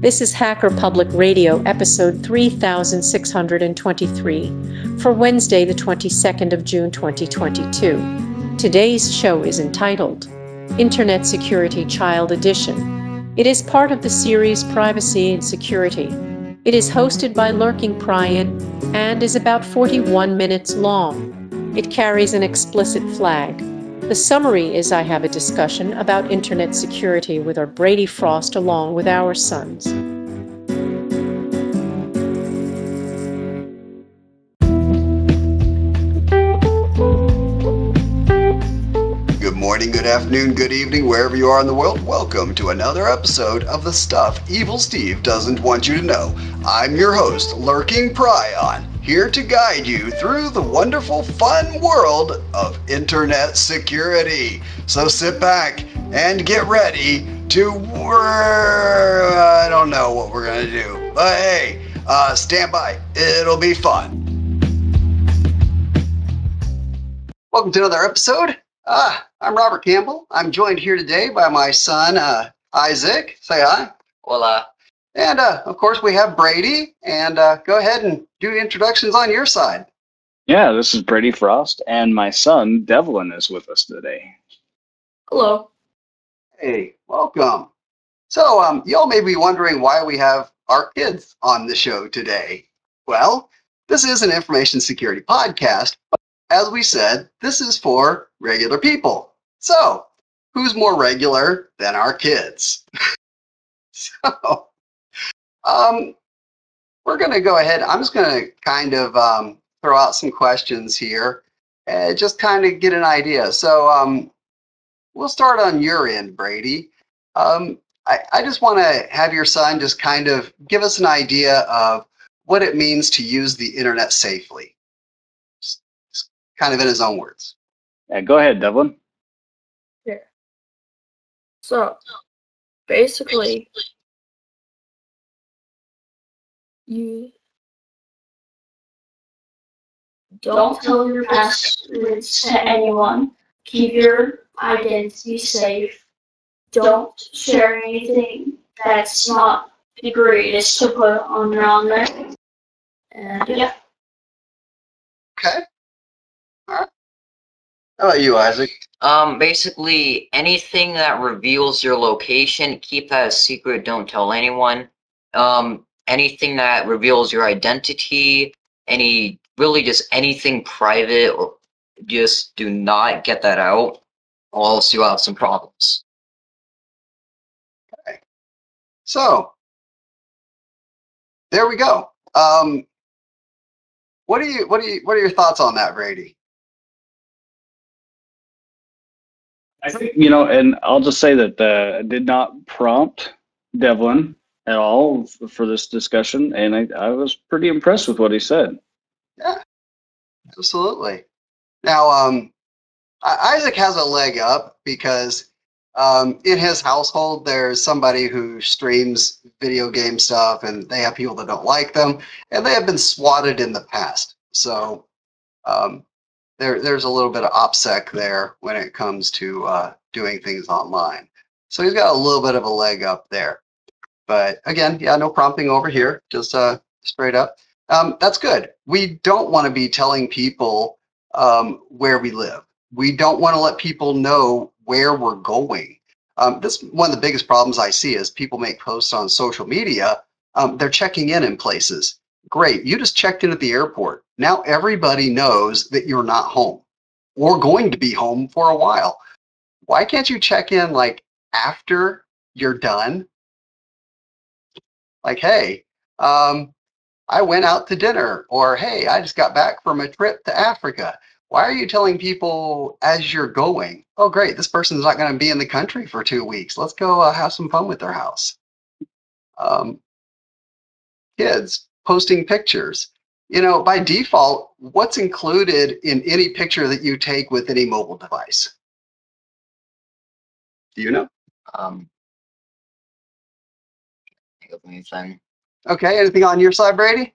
This is Hacker Public Radio, episode 3623, for Wednesday, the 22nd of June, 2022. Today's show is entitled Internet Security Child Edition. It is part of the series Privacy and Security. It is hosted by Lurking Pryan and is about 41 minutes long. It carries an explicit flag. The summary is I have a discussion about internet security with our Brady Frost along with our sons. Good morning, good afternoon, good evening, wherever you are in the world. Welcome to another episode of the Stuff Evil Steve Doesn't Want You to Know. I'm your host, Lurking Pryan, here to guide you through the wonderful, fun world of internet security. So sit back and get ready to I don't know what we're gonna do, but hey, stand by. It'll be fun. Welcome to another episode. I'm Robert Campbell. I'm joined here today by my son, Isaac. Say hi. Hola. And, of course, we have Brady. And go ahead and do introductions on your side. Yeah, this is Brady Frost, and my son, Devlin, is with us today. Hello. Hey, welcome. So, y'all may be wondering why we have our kids on the show today. Well, this is an information security podcast, but as we said, this is for regular people. So, who's more regular than our kids? So, we're going to go ahead. I'm just going to kind of throw out some questions here and just kind of get an idea. So, we'll start on your end, Brady. I just want to have your son just kind of give us an idea of what it means to use the internet safely. Just kind of in his own words. Yeah, go ahead, Devlin. Yeah. So, basically, you don't tell your passwords to anyone. Keep your identity safe. Don't share anything that's not the greatest to put on there. And yeah. Okay. All right. How about you, Isaac? Basically, anything that reveals your location, keep that a secret. Don't tell anyone. Anything that reveals your identity, really just anything private, or just do not get that out, or else you'll have some problems. Okay. So, there we go. What are your thoughts on that, Brady? I think, and I'll just say that I did not prompt Devlin at all for this discussion, and I was pretty impressed with what he said. Yeah, absolutely. Now, Isaac has a leg up because in his household, there's somebody who streams video game stuff, and they have people that don't like them, and they have been swatted in the past. So there's a little bit of OPSEC there when it comes to doing things online. So he's got a little bit of a leg up there. But again, yeah, no prompting over here, just straight up. That's good. We don't want to be telling people where we live. We don't want to let people know where we're going. This one of the biggest problems I see is people make posts on social media. They're checking in places. Great, you just checked in at the airport. Now everybody knows that you're not home or going to be home for a while. Why can't you check in like after you're done? Like, hey, I went out to dinner, or hey, I just got back from a trip to Africa. Why are you telling people as you're going? Oh, great, this person's not going to be in the country for 2 weeks. Let's go have some fun with their house. Kids posting pictures. By default, what's included in any picture that you take with any mobile device? Do you know? Think of anything. Okay, anything on your side, Brady?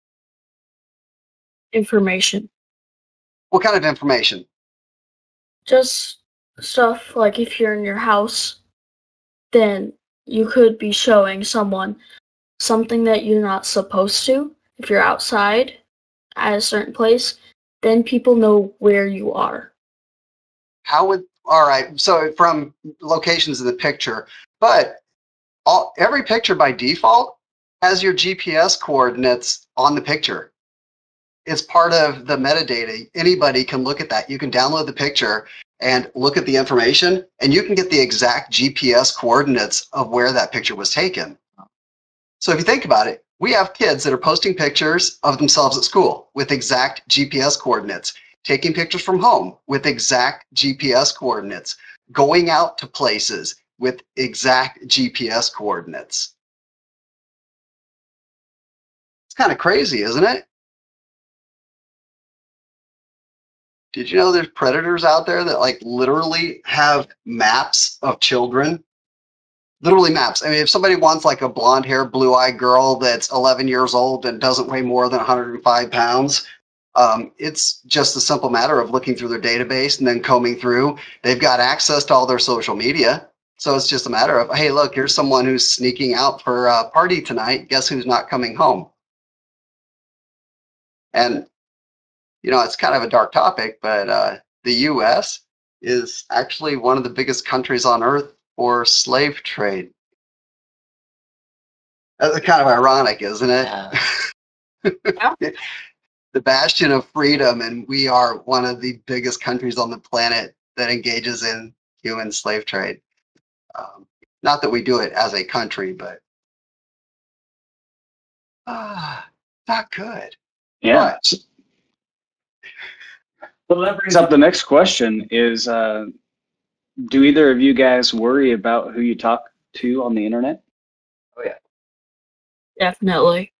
Information. What kind of information? Just stuff like if you're in your house, then you could be showing someone something that you're not supposed to. If you're outside at a certain place, then people know where you are. All right, so from locations in the picture, but every picture by default has your GPS coordinates on the picture. It's part of the metadata. Anybody can look at that. You can download the picture and look at the information, and you can get the exact GPS coordinates of where that picture was taken. So if you think about it, we have kids that are posting pictures of themselves at school with exact GPS coordinates, taking pictures from home with exact GPS coordinates, going out to places with exact GPS coordinates. It's kind of crazy, isn't it? Did you know there's predators out there that like literally have maps of children? Literally maps. I mean, if somebody wants like a blonde hair, blue eyed girl that's 11 years old and doesn't weigh more than 105 pounds, it's just a simple matter of looking through their database and then combing through. They've got access to all their social media. So it's just a matter of, hey, look, here's someone who's sneaking out for a party tonight. Guess who's not coming home? And, you know, it's kind of a dark topic, but the US is actually one of the biggest countries on earth for slave trade. That's kind of ironic, isn't it? Yeah. The bastion of freedom, and we are one of the biggest countries on the planet that engages in human slave trade. Not that we do it as a country, but not good. Yeah. But, Well, that brings up the next question is, do either of you guys worry about who you talk to on the internet? Oh yeah. Definitely.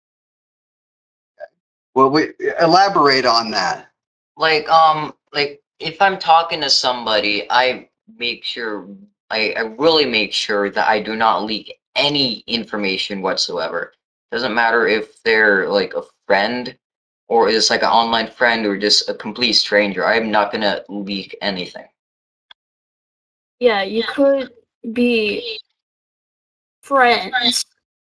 well, we elaborate on that. Like if I'm talking to somebody, I make sure I really make sure that I do not leak any information whatsoever. Doesn't matter if they're like a friend or is like an online friend or just a complete stranger. I'm not gonna leak anything. Yeah, you could be friends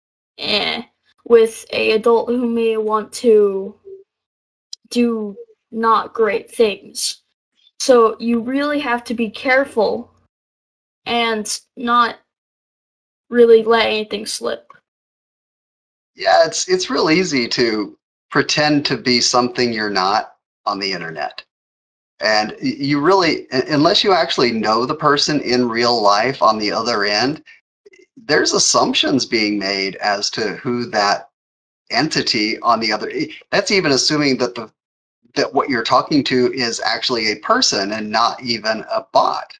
with a adult who may want to do not great things. So you really have to be careful and not really let anything slip. Yeah, it's real easy to pretend to be something you're not on the internet. And you really, unless you actually know the person in real life on the other end, there's assumptions being made as to who that entity on the other. That's even assuming that that what you're talking to is actually a person and not even a bot.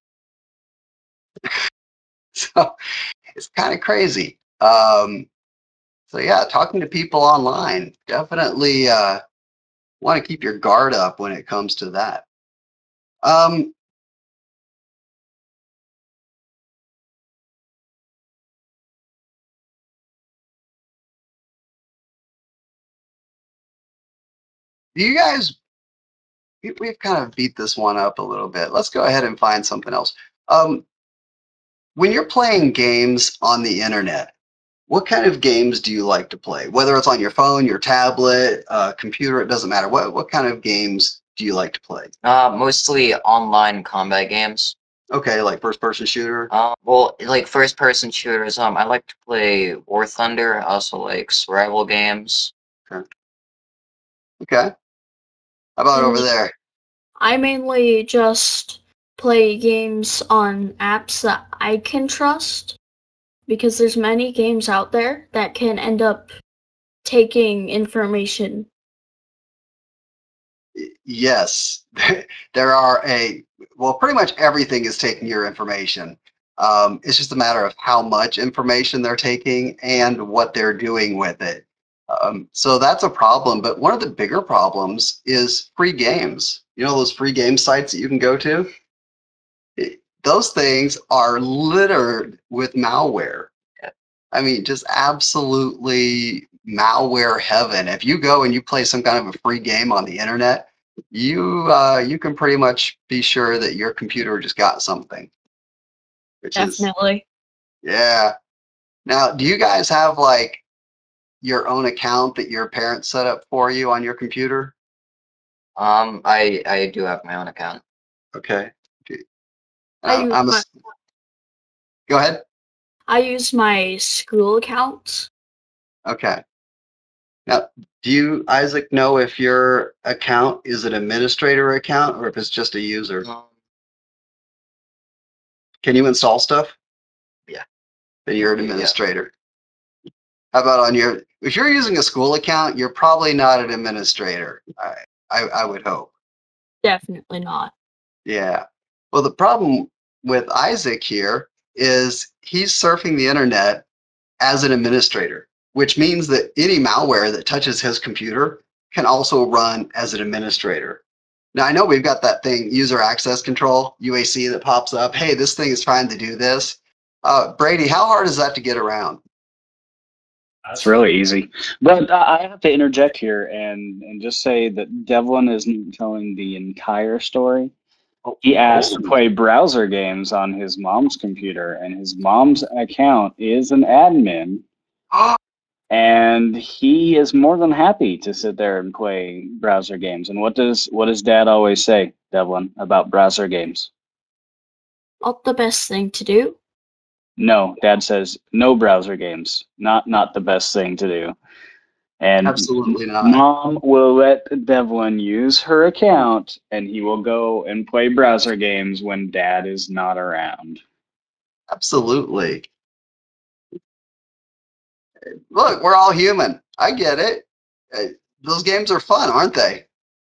So it's kind of crazy. So yeah, talking to people online, definitely want to keep your guard up when it comes to that. Do you guys, we've kind of beat this one up a little bit. Let's go ahead and find something else. When you're playing games on the internet, what kind of games do you like to play? Whether it's on your phone, your tablet, computer, it doesn't matter. What kind of games do you like to play? Mostly online combat games. Okay, like first person shooter. Well, like first person shooters, I like to play War Thunder. I also like survival games. Okay. How about over And there? I mainly just play games on apps that I can trust because there's many games out there that can end up taking information. Yes, there are well, pretty much everything is taking your information. It's just a matter of how much information they're taking and what they're doing with it. So that's a problem. But one of the bigger problems is free games. You know, those free game sites that you can go to? Those things are littered with malware. I mean, just absolutely malware heaven. If you go and you play some kind of a free game on the internet, you can pretty much be sure that your computer just got something, which is Definitely. Yeah. Now, do you guys have like your own account that your parents set up for you on your computer? I do have my own account. Okay. I use I'm a, my go ahead. I use my school account. Okay. Now, do you, Isaac, know if your account is an administrator account or if it's just a user? Can you install stuff? Yeah. Then you're an Yeah. administrator. How about on your, if you're using a school account, you're probably not an administrator. I would hope. Definitely not. Yeah. Well, the problem with Isaac here is he's surfing the internet as an administrator, which means that any malware that touches his computer can also run as an administrator. Now, I know we've got that thing, user access control, UAC, that pops up. Hey, this thing is trying to do this. Brady, how hard is that to get around? That's really easy. But I have to interject here and just say that Devlin isn't telling the entire story. He asked to play browser games on his mom's computer, and his mom's account is an admin, and he is more than happy to sit there and play browser games. And what does Dad always say, Devlin, about browser games? Not the best thing to do. No, Dad says no browser games. Not the best thing to do. And Absolutely not. Mom will let Devlin use her account, and he will go and play browser games when Dad is not around. Absolutely. Look, we're all human. I get it. Those games are fun, aren't they?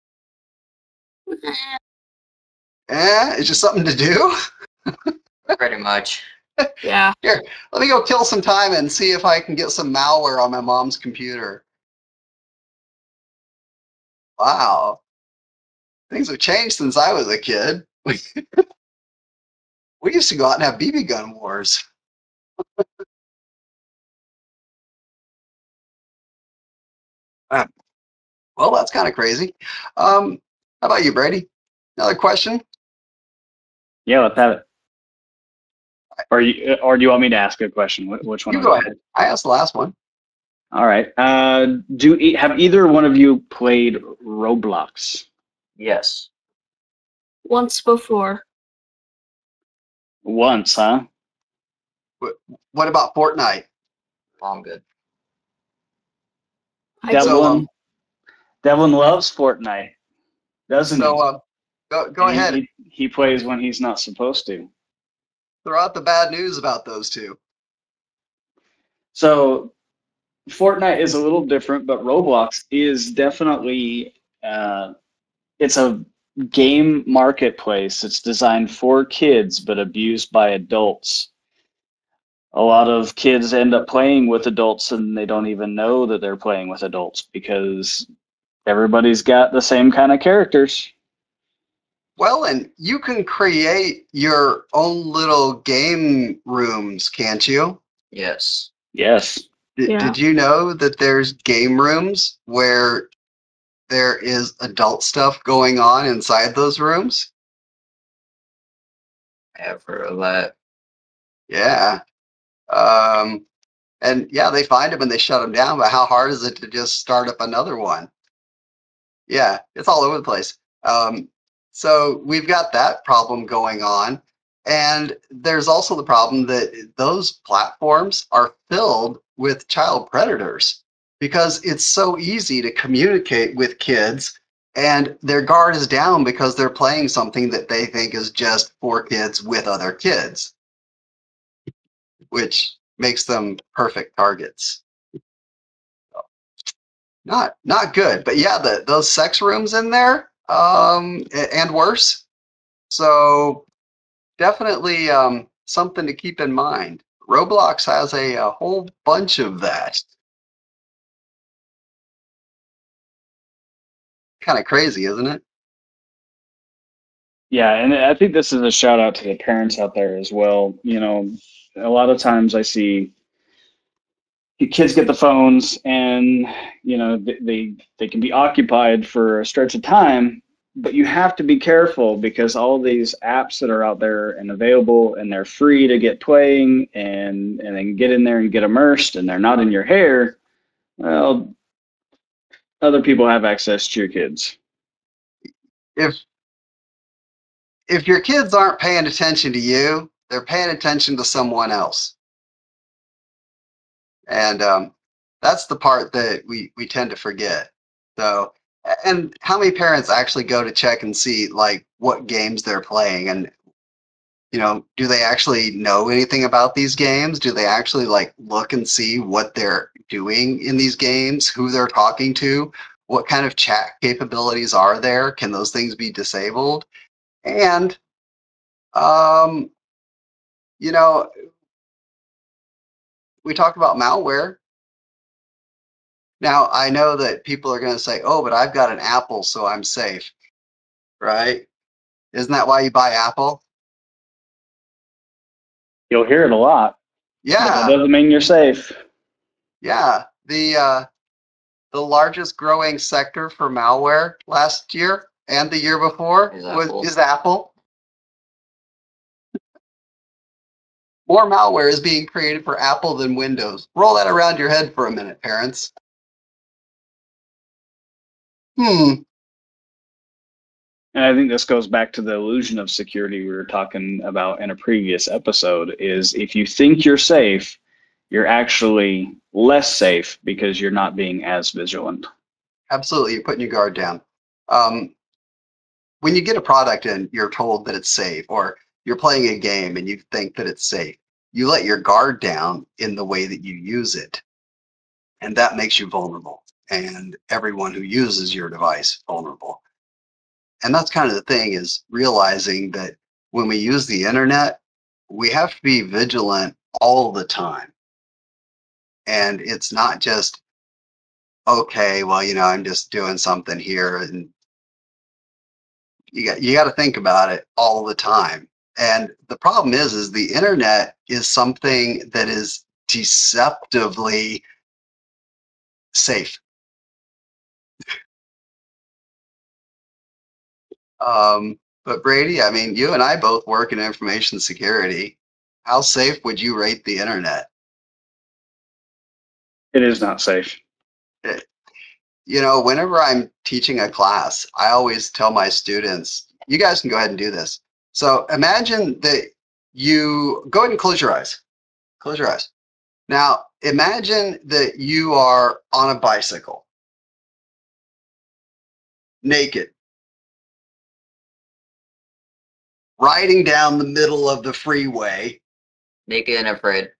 It's just something to do. Pretty much. Yeah. Here, let me go kill some time and see if I can get some malware on my mom's computer. Wow. Things have changed since I was a kid. We used to go out and have BB gun wars. Well, that's kind of crazy. How about you, Brady? Another question? Yeah, let's have it. Or do you want me to ask a question? Which one? You go ahead. I asked the last one. All right. Have either one of you played Roblox? Yes. Once before. Once, huh? What about Fortnite? I'm good. I Devlin, Devlin loves Fortnite, doesn't he? So go And ahead. He plays when he's not supposed to. Throw out the bad news about those two. So Fortnite is a little different, but Roblox is definitely it's a game marketplace. It's designed for kids but abused by adults. A lot of kids end up playing with adults and they don't even know that they're playing with adults because everybody's got the same kind of characters. Well, and you can create your own little game rooms, can't you? Yes. Yes. Did you know that there's game rooms where there is adult stuff going on inside those rooms? I have heard of that. Yeah. And yeah, they find them and they shut them down, but how hard is it to just start up another one? Yeah, it's all over the place. So we've got that problem going on. And there's also the problem that those platforms are filled with child predators because it's so easy to communicate with kids and their guard is down because they're playing something that they think is just for kids with other kids, which makes them perfect targets. Not good, but yeah, those sex rooms in there, and worse. So definitely something to keep in mind. Roblox has a whole bunch of that. Kind of crazy, isn't it? Yeah, and I think this is a shout out to the parents out there as well. You know, a lot of times I see kids get the phones and you know they can be occupied for a stretch of time, but you have to be careful because all these apps that are out there and available and they're free to get playing and then get in there and get immersed and they're not in your hair, well, other people have access to your kids. If your kids aren't paying attention to you, they're paying attention to someone else. And that's the part that we tend to forget. So, and how many parents actually go to check and see like what games they're playing, and do they actually know anything about these games? Do they actually like look and see what they're doing in these games, who they're talking to, what kind of chat capabilities are there? Can those things be disabled? And you know, we talked about malware. Now, I know that people are going to say, oh, but I've got an Apple, so I'm safe, right? Isn't that why you buy Apple? You'll hear it a lot, but that Yeah, doesn't mean you're safe. yeah. The largest growing sector for malware last year and the year before is Apple. More malware is being created for Apple than Windows. Roll that around your head for a minute, parents. And I think this goes back to the illusion of security we were talking about in a previous episode, is if you think you're safe, you're actually less safe because you're not being as vigilant. Absolutely, you're putting your guard down. When you get a product and you're told that it's safe, or you're playing a game and you think that it's safe, you let your guard down in the way that you use it. And that makes you vulnerable. And everyone who uses your device vulnerable. And that's kind of the thing, is realizing that when we use the internet, we have to be vigilant all the time. And it's not just, okay, well, I'm just doing something here, and you got to think about it all the time. And the problem is the internet is something that is deceptively safe. But Brady, I mean, you and I both work in information security. How safe would you rate the internet? It is not safe. Whenever I'm teaching a class, I always tell my students, you guys can go ahead and do this. So imagine that you go ahead and close your eyes. Close your eyes. Now, imagine that you are on a bicycle, naked, riding down the middle of the freeway. Naked and afraid.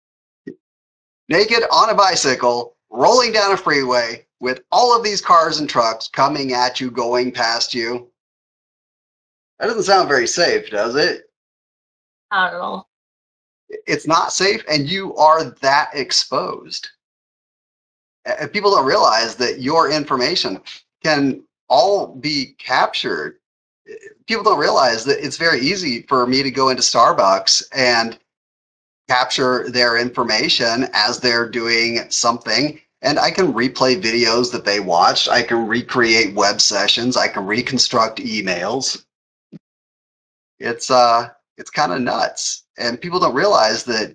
Naked on a bicycle, rolling down a freeway with all of these cars and trucks coming at you, going past you. That doesn't sound very safe, does it? Not at all. It's not safe, and you are that exposed. And people don't realize that your information can all be captured. People don't realize that it's very easy for me to go into Starbucks and capture their information as they're doing something, and I can replay videos that they watched. I can recreate web sessions. I can reconstruct emails. It's kind of nuts, and people don't realize that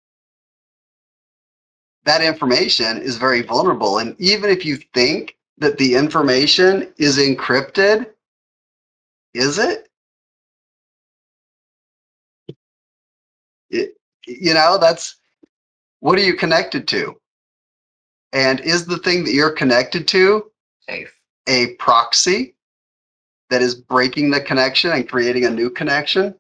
information is very vulnerable. And even if you think that the information is encrypted, is it? That's, what are you connected to? And is the thing that you're connected to Safe. a proxy that is breaking the connection and creating a new connection?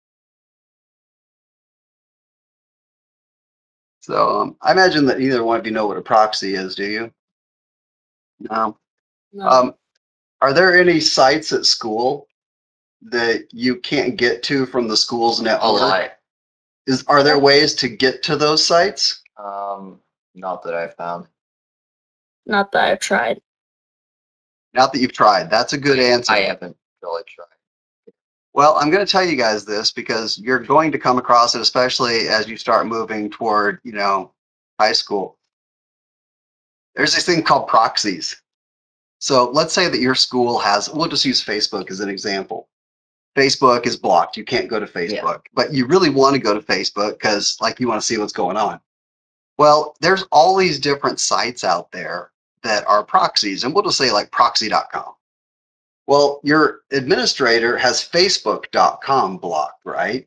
So I imagine that neither one of you know what a proxy is, do you? No. No. Are there any sites at school that you can't get to from the school's A network? lot. Are there ways to get to those sites? Not that I've found. Not that I've tried. Not that you've tried. That's a good answer. I haven't really tried. Well, I'm going to tell you guys this because you're going to come across it, especially as you start moving toward, high school. There's this thing called proxies. So let's say that your school has, we'll just use Facebook as an example. Facebook is blocked. You can't go to Facebook, but you really want to go to Facebook because like you want to see what's going on. Well, there's all these different sites out there that are proxies, and we'll just say like proxy.com. Well, your administrator has facebook.com blocked, right?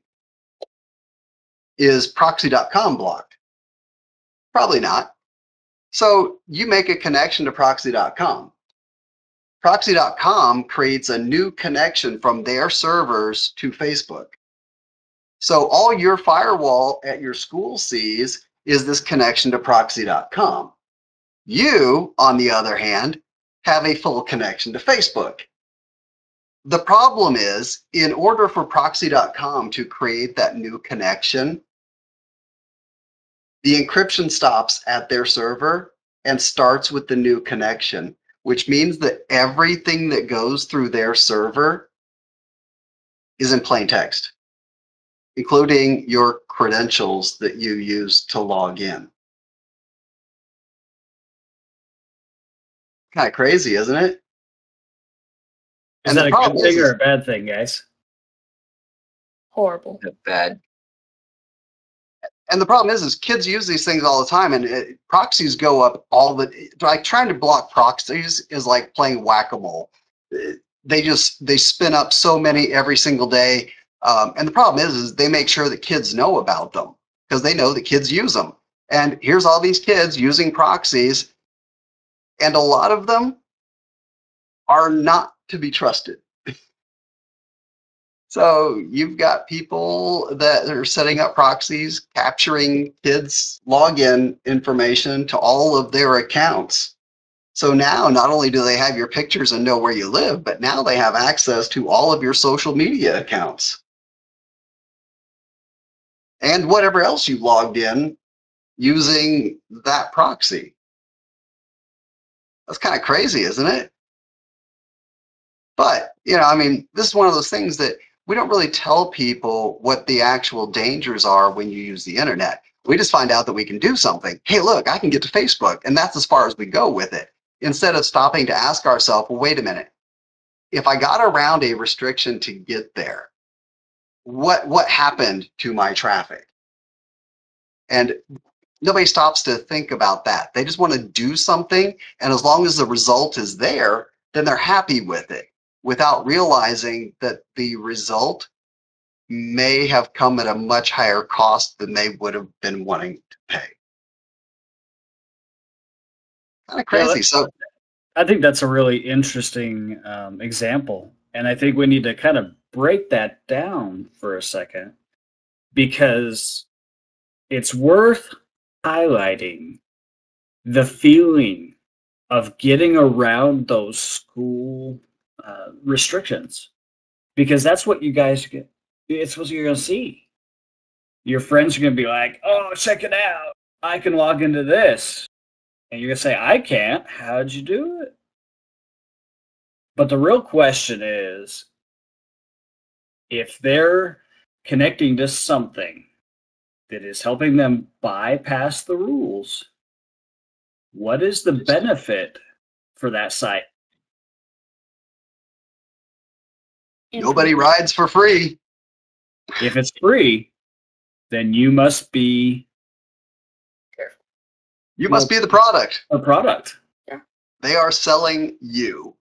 Is proxy.com blocked? Probably not. So you make a connection to proxy.com. Proxy.com creates a new connection from their servers to Facebook. So all your firewall at your school sees is this connection to proxy.com. You, on the other hand, have a full connection to Facebook. The problem is, in order for proxy.com to create that new connection, the encryption stops at their server and starts with the new connection, which means that everything that goes through their server is in plain text, including your credentials that you use to log in. Kind of crazy, isn't it? Is that a good thing or a bad thing, guys? Horrible. Bad. And the problem is kids use these things all the time, and proxies go up all the, like trying to block proxies is like playing whack-a-mole. They spin up so many every single day. And the problem is they make sure that kids know about them because they know that kids use them. And here's all these kids using proxies, and a lot of them are not to be trusted. So you've got people that are setting up proxies, capturing kids' login information to all of their accounts. So now not only do they have your pictures and know where you live, but now they have access to all of your social media accounts. And whatever else you logged in using that proxy. That's kind of crazy, isn't it? But, you know, I mean, this is one of those things that we don't really tell people what the actual dangers are when you use the internet. We just find out that we can do something. Hey, look, I can get to Facebook, and that's as far as we go with it. Instead of stopping to ask ourselves, well, wait a minute. If I got around a restriction to get there, what happened to my traffic? And nobody stops to think about that. They just want to do something, and as long as the result is there, then they're happy with it, without realizing that the result may have come at a much higher cost than they would have been wanting to pay. Kind of crazy. Yeah, So I think that's a really interesting example. And I think we need to kind of break that down for a second, because it's worth highlighting the feeling of getting around those school restrictions, because that's what you guys get. It's what you're going to see. Your friends are going to be like, oh, check it out. I can log into this. And you're going to say, I can't. How'd you do it? But the real question is, if they're connecting to something that is helping them bypass the rules, what is the benefit for that site? nobody rides for free. If it's free, then you must be You must be the product. a product. They are selling you.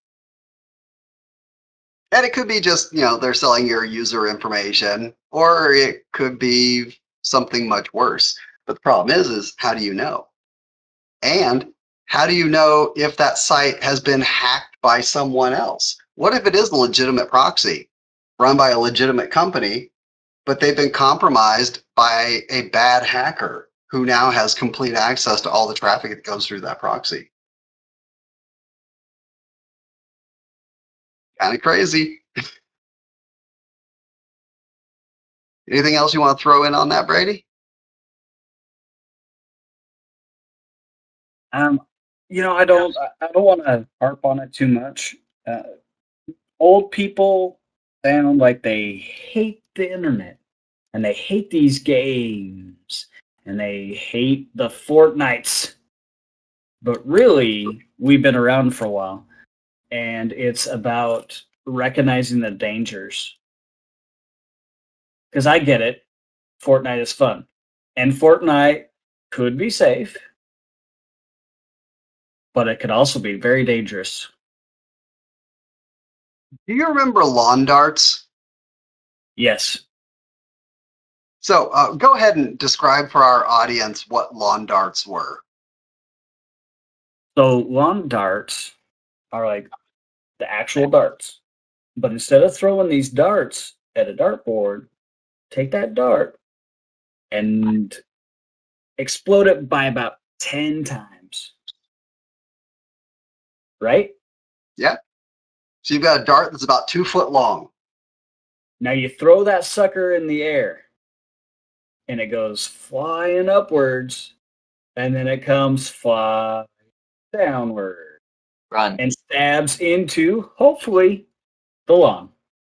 And it could be just, you know, they're selling your user information, or it could be something much worse. But the problem is how do you know? And how do you know if that site has been hacked by someone else? What if it is a legitimate proxy run by a legitimate company, but they've been compromised by a bad hacker who now has complete access to all the traffic that goes through that proxy? Kind of crazy. Anything else you want to throw in on that, Brady? You know, I don't want to harp on it too much. Old people sound like they hate the internet, and they hate these games, and they hate the Fortnites. But really, we've been around for a while, and it's about recognizing the dangers. Because I get it, Fortnite is fun, and Fortnite could be safe, but it could also be very dangerous. Do you remember lawn darts? Yes. So go ahead and describe for our audience what lawn darts were. So lawn darts are like the actual darts. But instead of throwing these darts at a dartboard, take that dart and explode it by about 10 times. Right? Yeah. So you've got a dart that's about 2 foot long. Now you throw that sucker in the air and it goes flying upwards and then it comes flying downward Run. and stabs into, hopefully, the lawn.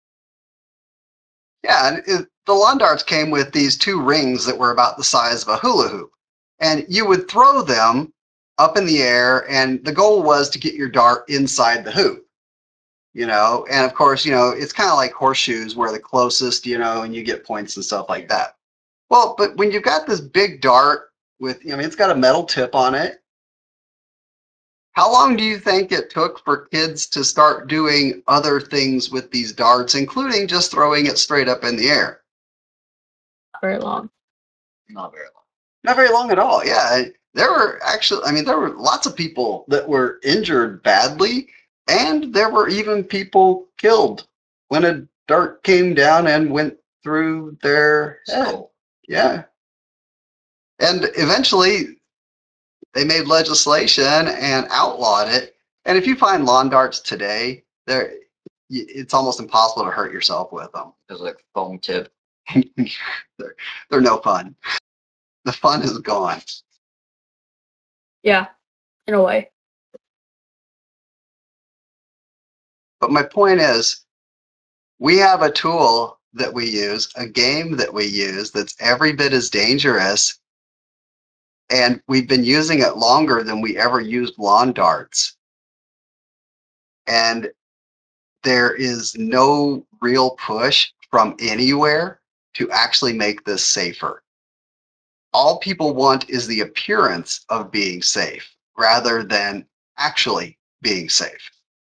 Yeah, and the lawn darts came with these 2 rings that were about the size of a hula hoop. And you would throw them up in the air, and the goal was to get your dart inside the hoop. And of course, it's kind of like horseshoes where the closest, and you get points and stuff like that. Well, but when you've got this big dart with, it's got a metal tip on it. How long do you think it took for kids to start doing other things with these darts, including just throwing it straight up in the air? Very long. Not very long. Not very long at all. Yeah. There were lots of people that were injured badly, and there were even people killed when a dart came down and went through their head. So, Yeah. And eventually they made legislation and outlawed it. And if you find lawn darts today, it's almost impossible to hurt yourself with them. there's like foam tip. They're no fun. The fun is gone. Yeah, in a way. But my point is, we have a tool that we use, a game that we use that's every bit as dangerous, and we've been using it longer than we ever used lawn darts. And there is no real push from anywhere to actually make this safer. All people want is the appearance of being safe rather than actually being safe.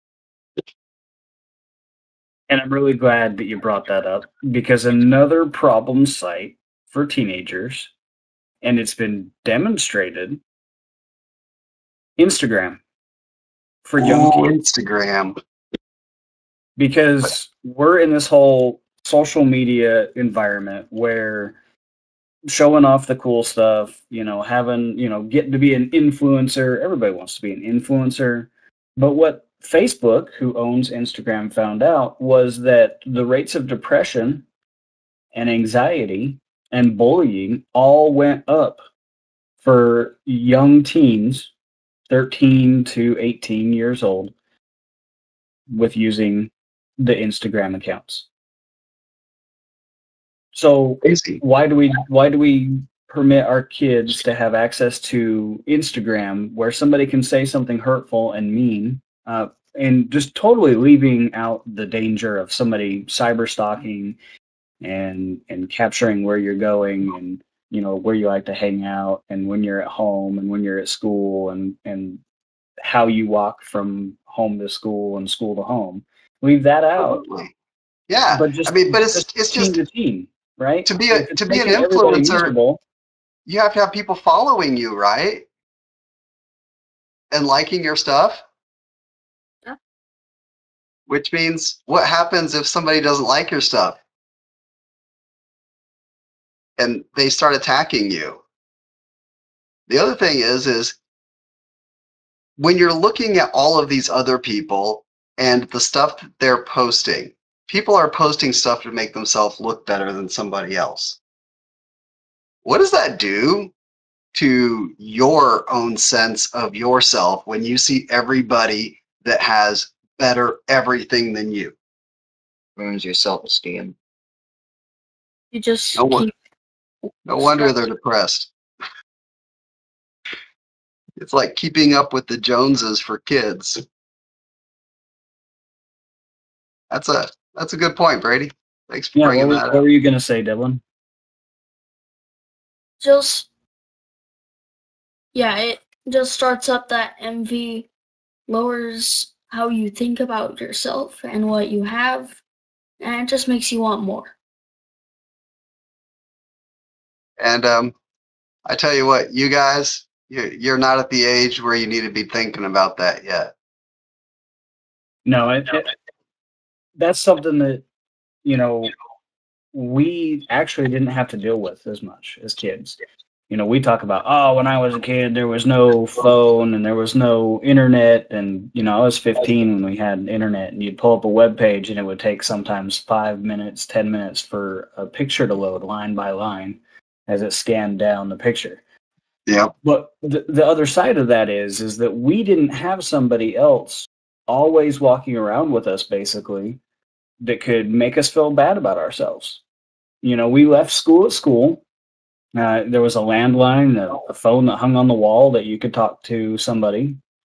And I'm really glad that you brought that up because another problem site for teenagers, and it's been demonstrated, Instagram for young kids. Instagram. Because we're in this whole social media environment where showing off the cool stuff, having, getting to be an influencer. Everybody wants to be an influencer. But what Facebook, who owns Instagram, found out was that the rates of depression and anxiety and bullying all went up for young teens, 13 to 18 years old, with using the Instagram accounts. So Crazy. why do we permit our kids to have access to Instagram where somebody can say something hurtful and mean, and just totally leaving out the danger of somebody cyber stalking and capturing where you're going and where you like to hang out and when you're at home and when you're at school and how you walk from home to school and school to home. Leave that out. Absolutely. Yeah. But just but it's just teen to teen, right? to be If it's to be an making everybody influencer, miserable, you have to have people following you, right? And liking your stuff. Yeah. Which means, what happens if somebody doesn't like your stuff and they start attacking you? The other thing is when you're looking at all of these other people and the stuff that they're posting, people are posting stuff to make themselves look better than somebody else. What does that do to your own sense of yourself when you see everybody that has better everything than you? Ruins your self-esteem. You just No, keep no wonder they're depressed. It's like keeping up with the Joneses for kids. That's a good point, Brady. Thanks for Yeah, bringing that what up. were you gonna say, Devlin? Just, yeah, it just starts up that envy, lowers how you think about yourself and what you have, and it just makes you want more. And I tell you what, you guys, you're not at the age where you need to be thinking about that yet. No, that's something that, you know, we actually didn't have to deal with as much as kids. You know, we talk about, oh, when I was a kid, there was no phone and there was no internet. And, you know, I was 15 when we had internet, and you'd pull up a web page and it would take sometimes 5 minutes, 10 minutes for a picture to load line by line as it scanned down the picture. Yep. But the other side of that is that we didn't have somebody else always walking around with us, basically, that could make us feel bad about ourselves. You know, we left school at school. There was a landline, a phone that hung on the wall that you could talk to somebody.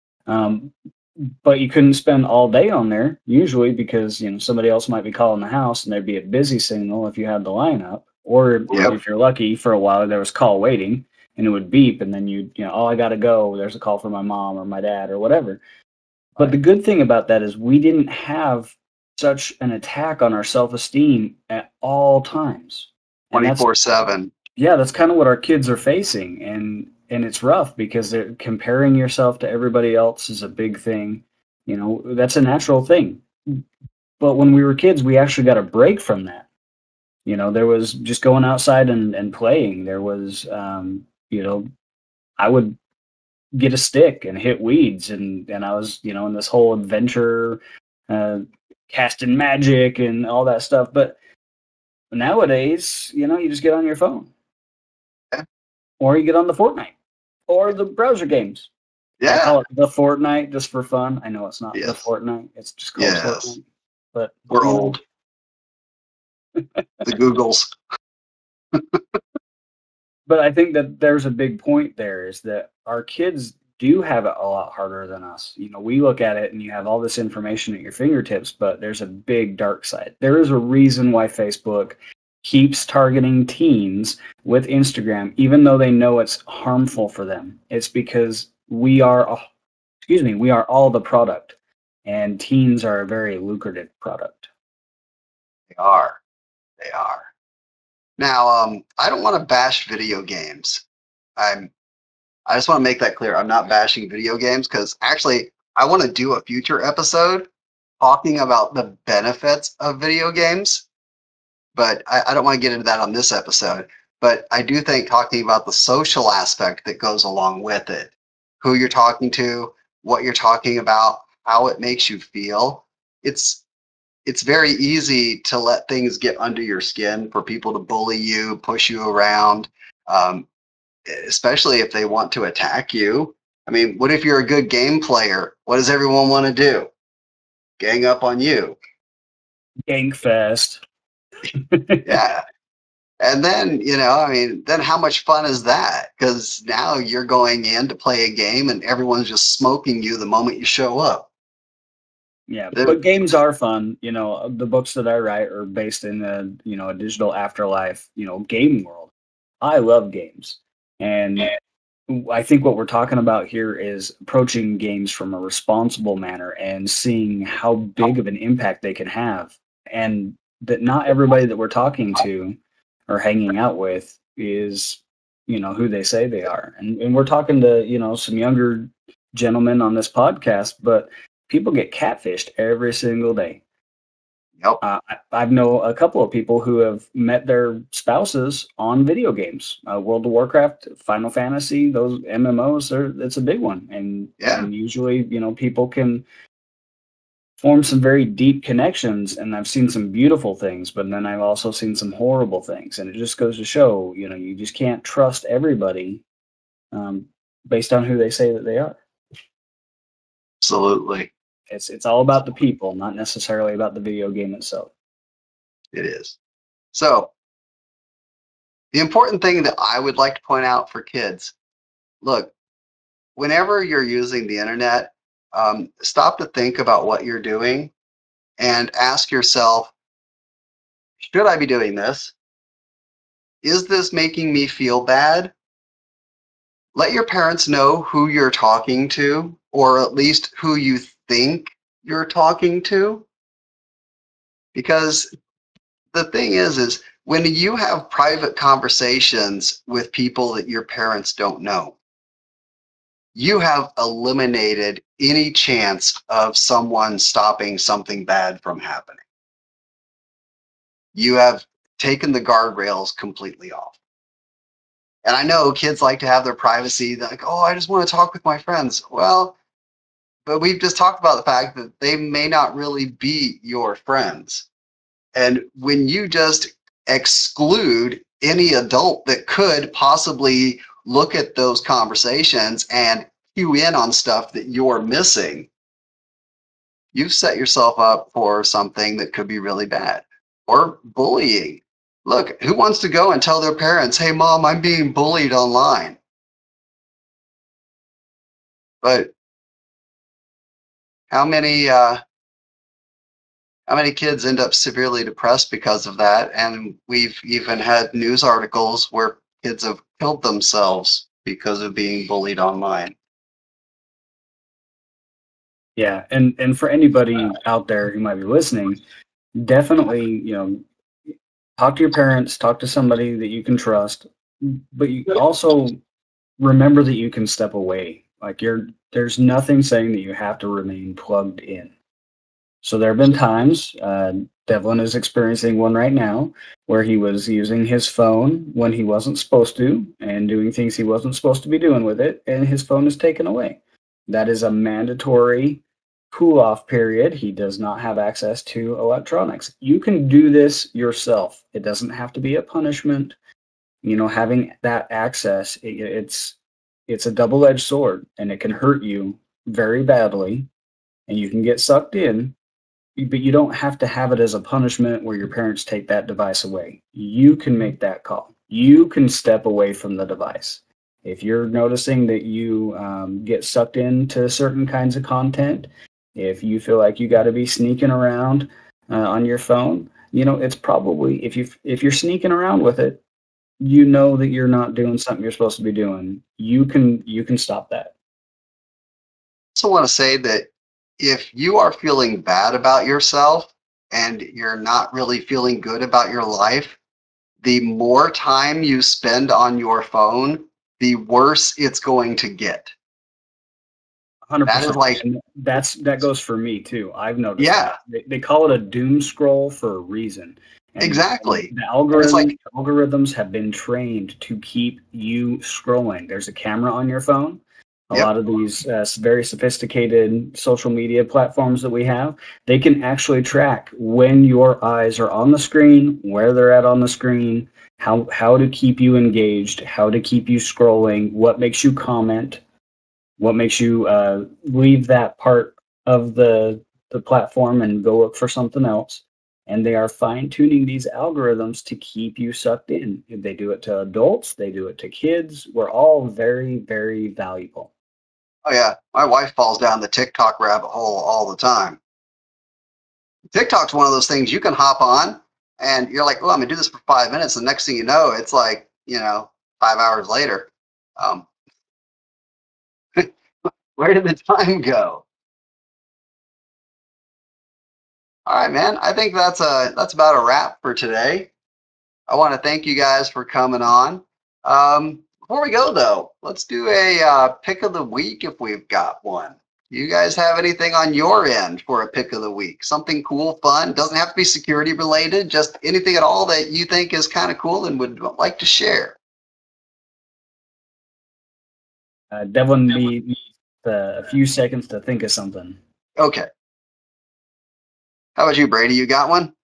But you couldn't spend all day on there, usually, because, you know, somebody else might be calling the house and there'd be a busy signal if you had the line up. Or Yep. if you're lucky, for a while there was call waiting and it would beep, and then you know, oh, I got to go. There's a call from my mom or my dad or whatever. But the good thing about that is we didn't have such an attack on our self-esteem at all times. And that's 24/7. yeah, that's kind of what our kids are facing, and it's rough because they're comparing yourself to everybody else is a big thing. You know, that's a natural thing. But when we were kids, we actually got a break from that. You know, there was just going outside and playing. There was, you know, I would get a stick and hit weeds, and I was, you know, in this whole adventure, casting magic and all that stuff. But nowadays, you know, you just get on your phone. Yeah. Or you get on the Fortnite or the browser games. I Yeah. call it the Fortnite just for fun. I know it's not the Yes. Fortnite. It's just called Yes. Fortnite. But We're you know, old. The Googles. but I think that there's a big point there is that our kids do have it a lot harder than us. You know, we look at it and you have all this information at your fingertips, but there's a big dark side. There is a reason why Facebook keeps targeting teens with Instagram, even though they know it's harmful for them. It's because we are all the product, and teens are a very lucrative product. They are. They are. Now, I don't want to bash video games. I just want to make that clear. I'm not bashing video games because actually I want to do a future episode talking about the benefits of video games, but I don't want to get into that on this episode. But I do think talking about the social aspect that goes along with it, who you're talking to, what you're talking about, how it makes you feel. It's very easy to let things get under your skin, for people to bully you, push you around, especially if they want to attack you. I mean, what if you're a good game player? What does everyone want to do? Gang up on you. Gankfest. Yeah. And then, you know, I mean, then how much fun is that? Because now you're going in to play a game and everyone's just smoking you the moment you show up. Yeah, Dude. but games are fun. You know, the books that I write are based in a, you know, a digital afterlife, you know, game world. I love games. And I think what we're talking about here is approaching games from a responsible manner and seeing how big of an impact they can have. And that not everybody that we're talking to or hanging out with is, you know, who they say they are. And we're talking to, you know, some younger gentlemen on this podcast, but people get catfished every single day. Yep. I know a couple of people who have met their spouses on video games. World of Warcraft, Final Fantasy, those MMOs, it's a big one. And usually, you know, people can form some very deep connections, and I've seen some beautiful things, but then I've also seen some horrible things. And it just goes to show, you know, you just can't trust everybody based on who they say that they are. Absolutely. It's all about the people, not necessarily about the video game itself. It is. So, the important thing that I would like to point out for kids, look, whenever you're using the internet, stop to think about what you're doing and ask yourself, should I be doing this? Is this making me feel bad? Let your parents know who you're talking to, or at least who you think you're talking to. Because the thing is when you have private conversations with people that your parents don't know, you have eliminated any chance of someone stopping something bad from happening. You have taken the guardrails completely off. And I know kids like to have their privacy. They're like, oh, I just want to talk with my friends. Well, but we've just talked about the fact that they may not really be your friends. And when you just exclude any adult that could possibly look at those conversations and cue in on stuff that you're missing, you've set yourself up for something that could be really bad. Or bullying. Look, who wants to go and tell their parents, hey, mom, I'm being bullied online? But how many kids end up severely depressed because of that? And we've even had news articles where kids have killed themselves because of being bullied online. Yeah, and for anybody out there who might be listening, definitely, talk to your parents, talk to somebody that you can trust, but you also remember that you can step away. Like there's nothing saying that you have to remain plugged in. So there have been times, Devlin is experiencing one right now, where he was using his phone when he wasn't supposed to and doing things he wasn't supposed to be doing with it, and his phone is taken away. That is a mandatory cool-off period. He does not have access to electronics. You can do this yourself. It doesn't have to be a punishment. Having that access, it's a double-edged sword, and it can hurt you very badly, and you can get sucked in, but you don't have to have it as a punishment where your parents take that device away. You can make that call. You can step away from the device. If you're noticing that you get sucked into certain kinds of content, if you feel like you got to be sneaking around on your phone, it's probably, if you're sneaking around with it, that you're not doing something you're supposed to be doing. You can stop that. I also want to say that if you are feeling bad about yourself and you're not really feeling good about your life, the more time you spend on your phone, the worse it's going to get. 100%. That is like, and that goes for me too. I've noticed. Yeah. that. They call it a doom scroll for a reason. And exactly. The algorithms have been trained to keep you scrolling. There's a camera on your phone. A lot of these very sophisticated social media platforms that we have, they can actually track when your eyes are on the screen, where they're at on the screen, how to keep you engaged, how to keep you scrolling, what makes you comment, what makes you leave that part of the platform and go look for something else. And they are fine-tuning these algorithms to keep you sucked in. They do it to adults. They do it to kids. We're all very, very valuable. Oh, yeah. My wife falls down the TikTok rabbit hole all the time. TikTok's one of those things you can hop on and you're like, oh, I'm going to do this for 5 minutes. The next thing you know, it's like, 5 hours later. Where did the time go? All right, man. I think that's about a wrap for today. I want to thank you guys for coming on. Before we go, though, let's do a pick of the week if we've got one. You guys have anything on your end for a pick of the week? Something cool, fun? Doesn't have to be security related. Just anything at all that you think is kind of cool and would like to share. Devlin needs a few seconds to think of something. Okay. How about you, Brady? You got one?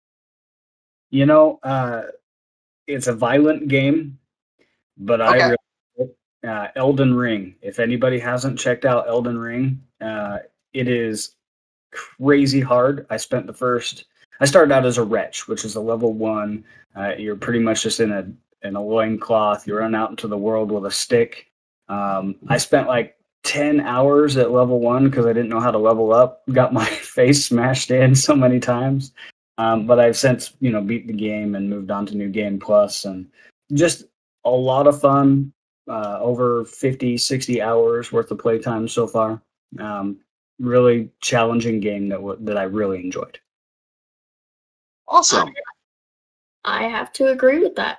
It's a violent game, but Okay. Elden Ring. If anybody hasn't checked out Elden Ring, it is crazy hard. I started out as a wretch, which is a level 1. You're pretty much just in a loincloth. You run out into the world with a stick. I spent like 10 hours at level 1 because I didn't know how to level up. Got my face smashed in so many times. But I've since, beat the game and moved on to New Game Plus, and just a lot of fun. Over 50, 60 hours worth of playtime so far. Really challenging game that I really enjoyed. Awesome. I have to agree with that.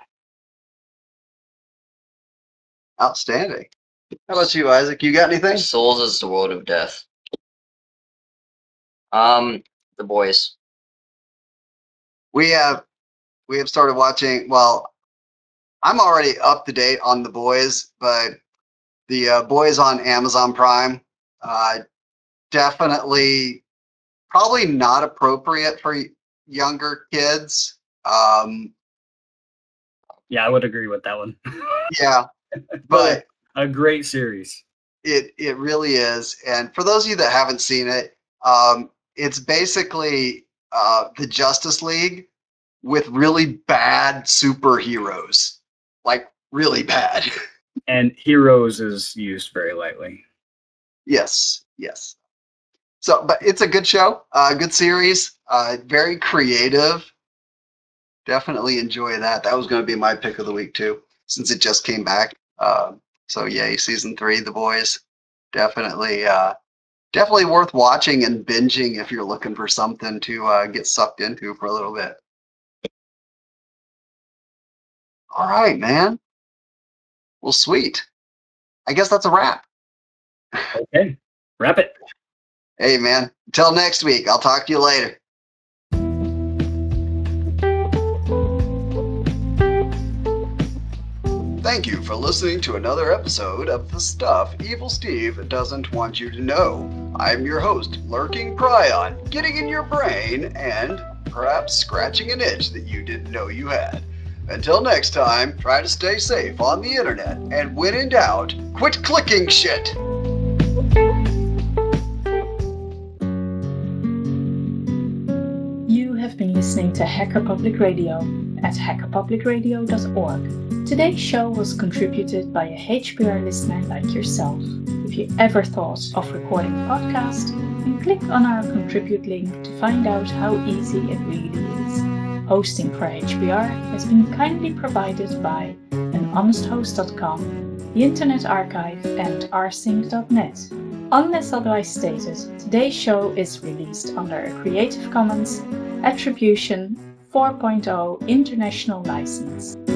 Outstanding. How about you, Isaac? You got anything? Souls is the world of death. The Boys. We have started watching. Well, I'm already up to date on The Boys, but The Boys on Amazon Prime, definitely probably not appropriate for younger kids. Yeah, I would agree with that one. Yeah, but A great series. it really is. And for those of you that haven't seen it, it's basically the Justice League with really bad superheroes, like really bad. And Heroes is used very lightly. Yes. So, but it's a good show, good series, very creative. Definitely enjoy that. That was going to be my pick of the week too, since it just came back. So yay, season 3, The Boys. Definitely worth watching and binging if you're looking for something to get sucked into for a little bit. All right, man. Well, sweet. I guess that's a wrap. Okay, wrap it. Hey, man. Until next week. I'll talk to you later. Thank you for listening to another episode of The Stuff Evil Steve Doesn't Want You to Know. I'm your host, Lurking Prion, getting in your brain and perhaps scratching an itch that you didn't know you had. Until next time, try to stay safe on the internet, and when in doubt, quit clicking shit! You have been listening to Hacker Public Radio at hackerpublicradio.org. Today's show was contributed by a HPR listener like yourself. If you ever thought of recording a podcast, then click on our contribute link to find out how easy it really is. Hosting for HPR has been kindly provided by anhonesthost.com, the Internet Archive, and rsync.net. Unless otherwise stated, today's show is released under a Creative Commons Attribution 4.0 International License.